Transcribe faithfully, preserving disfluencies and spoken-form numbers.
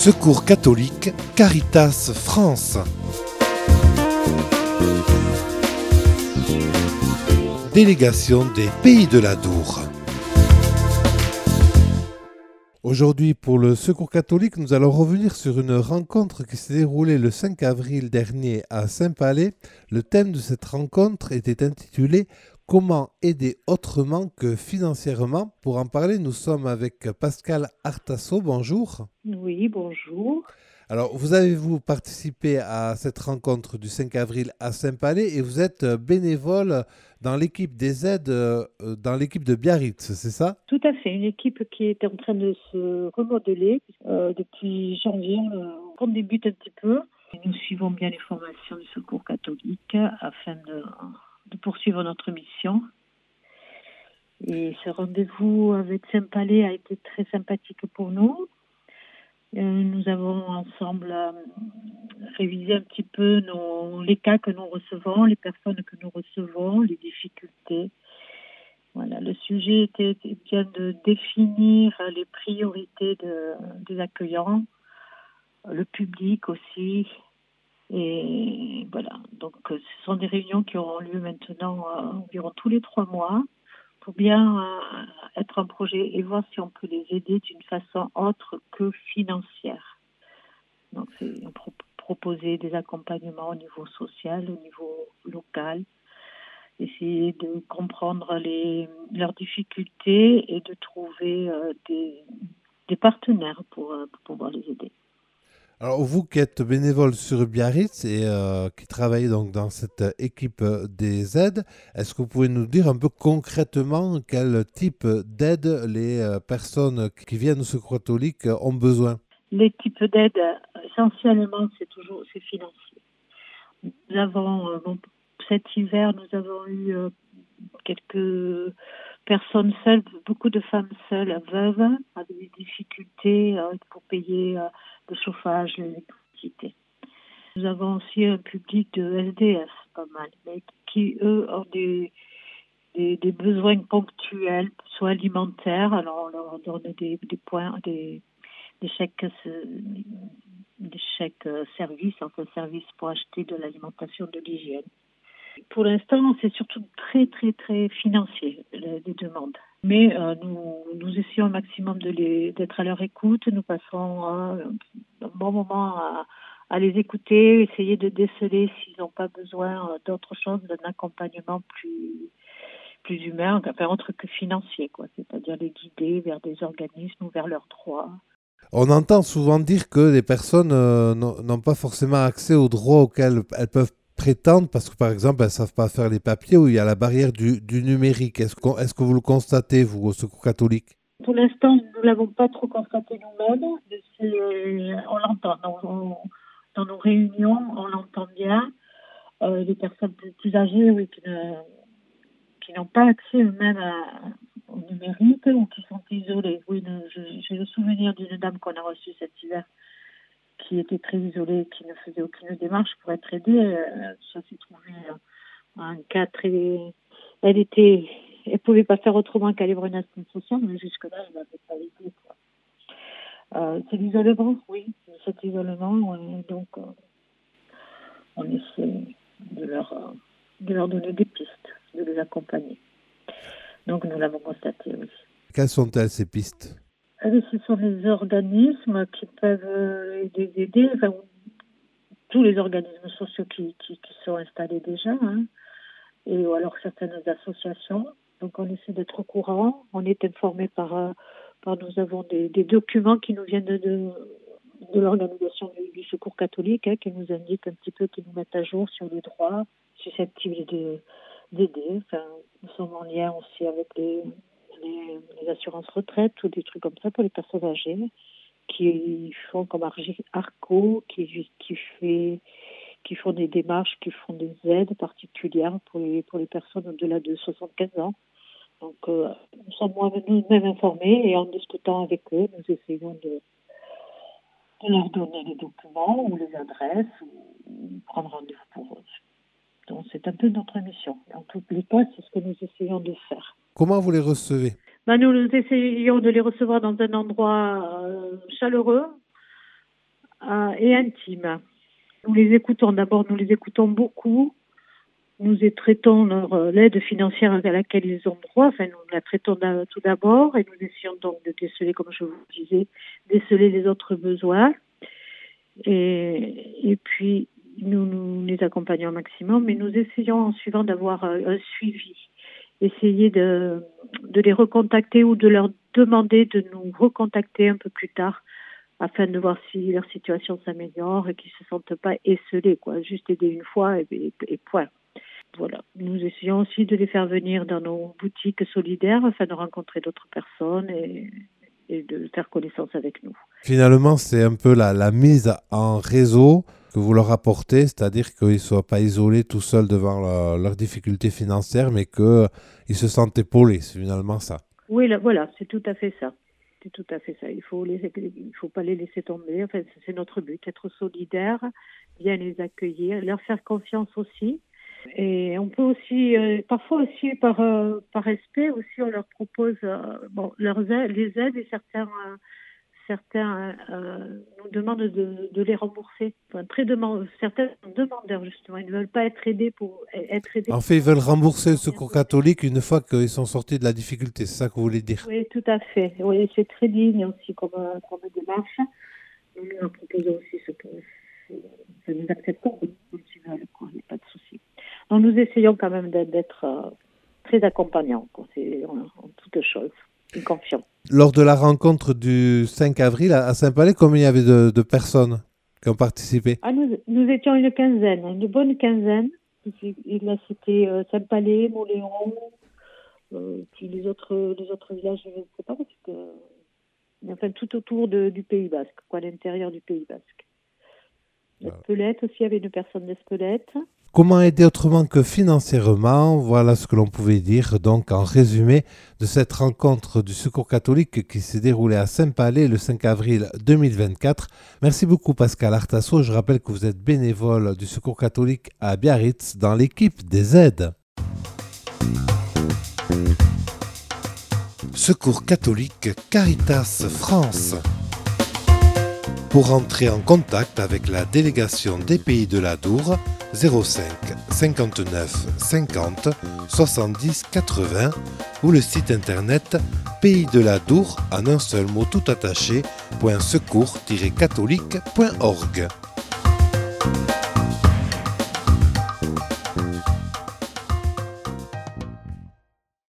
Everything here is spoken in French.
Secours catholique, Caritas France. Délégation des Pays de l'Adour. Aujourd'hui, pour le Secours catholique, nous allons revenir sur une rencontre qui s'est déroulée le cinq avril dernier à Saint-Palais. Le thème de cette rencontre était intitulé « Comment aider autrement que financièrement ?» Pour en parler, nous sommes avec Pascal Artasso. Bonjour. Oui, bonjour. Alors, vous avez-vous participé à cette rencontre du cinq avril à Saint-Palais et vous êtes bénévole dans l'équipe des aides, dans l'équipe de Biarritz, c'est ça? Tout à fait, une équipe qui est en train de se remodeler. Euh, depuis janvier, on, on débute un petit peu. Nous suivons bien les formations du Secours catholique afin de, de poursuivre notre mission. Et ce rendez-vous avec Saint-Palais a été très sympathique pour nous. Euh, nous avons ensemble euh, révisé un petit peu nos, les cas que nous recevons, les personnes que nous recevons, les difficultés. Voilà, le sujet était bien de définir les priorités de, des accueillants, le public aussi. Et voilà, donc ce sont des réunions qui auront lieu maintenant euh, environ tous les trois mois pour bien euh, être un projet et voir si on peut les aider d'une façon autre que financière. Donc c'est pro- proposer des accompagnements au niveau social, au niveau local, essayer de comprendre les, leurs difficultés et de trouver euh, des, des partenaires pour, euh, pour pouvoir les aider. Alors, vous qui êtes bénévole sur Biarritz et euh, qui travaillez donc dans cette équipe des aides, est-ce que vous pouvez nous dire un peu concrètement quel type d'aide les euh, personnes qui viennent au Secours catholique ont besoin? Les types d'aide, essentiellement, c'est toujours c'est financier. Nous avons, euh, bon, cet hiver, nous avons eu euh, quelques personnes seules, beaucoup de femmes seules, veuves, avec des difficultés euh, pour payer euh, le chauffage, l'électricité. Nous avons aussi un public de S D F, pas mal, mais qui, eux, ont des, des, des besoins ponctuels, soit alimentaires, alors on leur donne des, des points, des, des chèques, des chèques services, enfin services pour acheter de l'alimentation, de l'hygiène. Pour l'instant, c'est surtout très, très, très financier, les, les demandes. Mais euh, nous, nous essayons au maximum de les, d'être à leur écoute. Nous passons euh, un bon moment à, à les écouter, essayer de déceler s'ils n'ont pas besoin euh, d'autre chose, d'un accompagnement plus, plus humain, enfin autre que financier, quoi. C'est-à-dire les guider vers des organismes ou vers leurs droits. On entend souvent dire que les personnes euh, n'ont n'ont pas forcément accès aux droits auxquels elles peuvent prétendre parce que, par exemple, elles ne savent pas faire les papiers ou il y a la barrière du, du numérique. Est-ce qu'on, est-ce que vous le constatez, vous, au Secours catholique? Pour l'instant, nous ne l'avons pas trop constaté nous-mêmes. Mais c'est, on l'entend dans, dans nos réunions, on l'entend bien. Euh, les personnes plus, plus âgées, oui, qui, ne, qui n'ont pas accès eux-mêmes à, au numérique ou qui sont isolées. Oui, ne, je, j'ai le souvenir d'une dame qu'on a reçue cet hiver qui était très isolée, qui ne faisait aucune démarche pour être aidée. Euh, ça s'est trouvé un cas très... Elle était... Elle pouvait pas faire autrement qu'aller voir une assistante sociale, mais jusque-là, elle n'avait pas aidé, quoi. Euh, c'est l'isolement, oui, cet isolement, euh, donc euh, on essaie de leur, euh, de leur donner des pistes, de les accompagner. Donc nous l'avons constaté, oui. Quelles sont-elles, ces pistes? Alors, ce sont les organismes qui peuvent euh, les aider, enfin, tous les organismes sociaux qui, qui, qui sont installés déjà, hein, et ou alors certaines associations. Donc on essaie d'être au courant, on est informé par, euh, par nous avons des, des documents qui nous viennent de, de, de l'organisation du, du Secours catholique, hein, qui nous indiquent un petit peu, qui nous mettent à jour sur les droits susceptibles de, d'aider. Enfin, nous sommes en lien aussi avec les, les, les assurances retraite ou des trucs comme ça pour les personnes âgées qui font comme Arco, qui, qui fait qui font des démarches, qui font des aides particulières pour les, pour les personnes au-delà de soixante-quinze ans. Donc, euh, nous sommes nous-mêmes informés et en discutant avec eux, nous essayons de, de leur donner les documents ou les adresses ou prendre rendez-vous pour eux. Donc, c'est un peu notre mission. En tous les cas, c'est ce que nous essayons de faire. Comment vous les recevez? Ben, nous, nous essayons de les recevoir dans un endroit euh, chaleureux, euh, et intime. Nous les écoutons d'abord, nous les écoutons beaucoup. Nous traitons leur euh, l'aide financière à laquelle ils ont droit. Enfin, nous la traitons tout d'abord et nous essayons donc de déceler, comme je vous disais, déceler les autres besoins. Et, et puis, nous, nous les accompagnons au maximum, mais nous essayons en suivant d'avoir euh, un suivi. Essayer de, de les recontacter ou de leur demander de nous recontacter un peu plus tard afin de voir si leur situation s'améliore et qu'ils ne se sentent pas esselés, quoi. Juste aider une fois et, et, et point. Voilà. Nous essayons aussi de les faire venir dans nos boutiques solidaires afin de rencontrer d'autres personnes et, et de faire connaissance avec nous. Finalement, c'est un peu la, la mise en réseau que vous leur apportez, c'est-à-dire qu'ils ne soient pas isolés tout seuls devant la, leurs difficultés financières, mais qu'ils se sentent épaulés. C'est finalement ça. Oui, là, voilà, c'est tout à fait ça. C'est tout à fait ça. Il faut les, il faut pas les laisser tomber. Enfin, c'est notre but, être solidaire, bien les accueillir, leur faire confiance aussi. Et on peut aussi, euh, parfois aussi par euh, par respect aussi, on leur propose euh, bon leurs aides, les aides et certains euh, certains euh, nous demandent de, de les rembourser. Enfin, très demande, certains sont demandeurs justement, ils ne veulent pas être aidés pour être aidés. En fait, ils veulent rembourser le Secours catholique une fois qu'ils sont sortis de la difficulté. C'est ça que vous voulez dire? Oui, tout à fait. Oui, c'est très digne aussi comme comme démarche. Nous leur proposons aussi ce que nous acceptons quand ils veulent, quoi. Il n'y a pas de souci. Donc, nous essayons quand même d'être euh, très accompagnants, quoi. C'est en, en toute chose, et confiants. Lors de la rencontre du cinq avril à Saint-Palais, combien il y avait de, de personnes qui ont participé? Ah, nous, nous étions une quinzaine, une bonne quinzaine. Là, c'était euh, Saint-Palais, Moléon, euh, puis les autres, les autres villages, je ne sais pas, parce que, enfin, tout autour de, du Pays Basque, quoi, à l'intérieur du Pays Basque. L'Espelette aussi, il y avait une personne d'Espelette. Comment aider autrement que financièrement? Voilà ce que l'on pouvait dire, donc en résumé, de cette rencontre du Secours catholique qui s'est déroulée à Saint-Palais le cinq avril deux mille vingt-quatre. Merci beaucoup Pascal Artasso. Je rappelle que vous êtes bénévole du Secours catholique à Biarritz dans l'équipe des aides. Secours catholique Caritas France. Pour entrer en contact avec la délégation des Pays de l'Adour, zéro cinq cinquante-neuf cinquante soixante-dix quatre-vingts ou le site internet pays de l'Adour en un seul mot tout attaché, point secours tiret catholique point org.